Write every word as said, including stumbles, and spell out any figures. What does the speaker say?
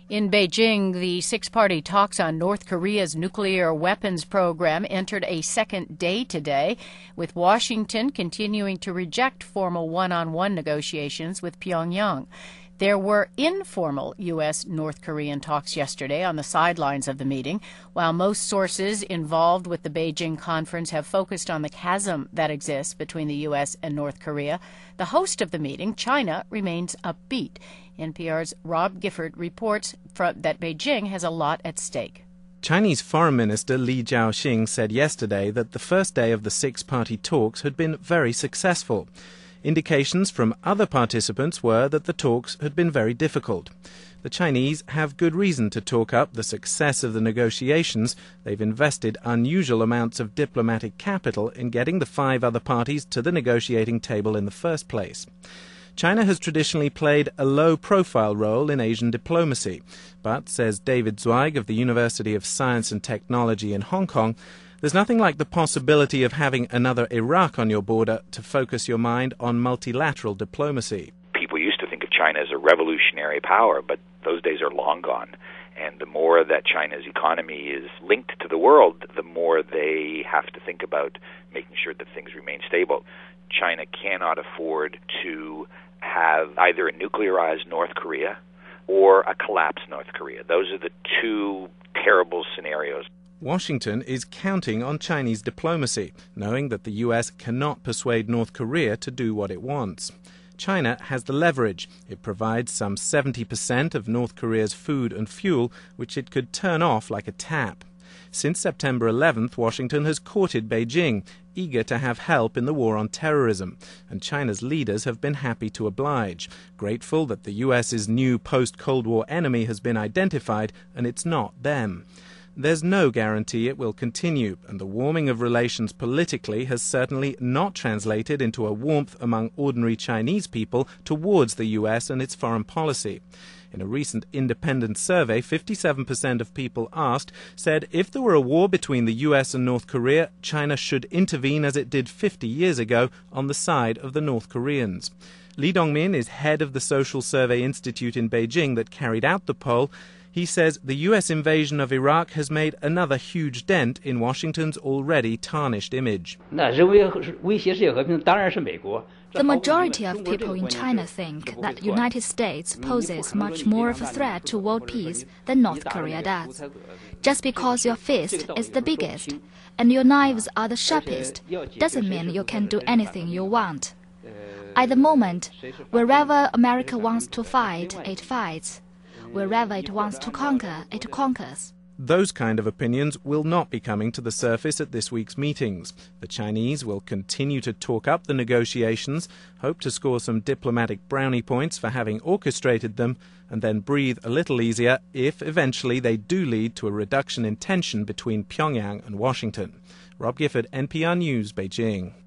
In Beijing, the six-party talks on North Korea's nuclear weapons program entered a second day today, with Washington continuing to reject formal one-on-one negotiations with Pyongyang. There were informal U S North Korean talks yesterday on the sidelines of the meeting, while most sources involved with the Beijing conference have focused on the chasm that exists between the U S and North Korea. The host of the meeting, China, remains upbeat. N P R's Rob Gifford reports that Beijing has a lot at stake. Chinese Foreign Minister Li Jiaoxing said yesterday that the first day of the six-party talks had been very successful. Indications from other participants were that the talks had been very difficult. The Chinese have good reason to talk up the success of the negotiations. They've invested unusual amounts of diplomatic capital in getting the five other parties to the negotiating table in the first place. China has traditionally played a low-profile role in Asian diplomacy, but, says David Zweig of the University of Science and Technology in Hong Kong, there's nothing like the possibility of having another Iraq on your border to focus your mind on multilateral diplomacy. People used to think of China as a revolutionary power, but those days are long gone. And the more that China's economy is linked to the world, the more they have to think about making sure that things remain stable. China cannot afford to have either a nuclearized North Korea or a collapsed North Korea. Those are the two terrible scenarios. Washington is counting on Chinese diplomacy, knowing that the U S cannot persuade North Korea to do what it wants. China has the leverage. It provides some seventy percent of North Korea's food and fuel, which it could turn off like a tap. Since September eleventh, Washington has courted Beijing, eager to have help in the war on terrorism, and China's leaders have been happy to oblige, grateful that the U S's new post-Cold War enemy has been identified and it's not them. There's no guarantee it will continue, and the warming of relations politically has certainly not translated into a warmth among ordinary Chinese people towards the U S and its foreign policy. In a recent independent survey, fifty-seven percent of people asked said if there were a war between the U S and North Korea, China should intervene as it did fifty years ago on the side of the North Koreans. Li Dongmin is head of the Social Survey Institute in Beijing that carried out the poll. He says the U S invasion of Iraq has made another huge dent in Washington's already tarnished image. The majority of people in China think that the United States poses much more of a threat to world peace than North Korea does. Just because your fist is the biggest and your knives are the sharpest doesn't mean you can do anything you want. At the moment, wherever America wants to fight, it fights. Wherever it wants to conquer, it conquers. Those kind of opinions will not be coming to the surface at this week's meetings. The Chinese will continue to talk up the negotiations, hope to score some diplomatic brownie points for having orchestrated them, and then breathe a little easier if eventually they do lead to a reduction in tension between Pyongyang and Washington. Rob Gifford, N P R News, Beijing.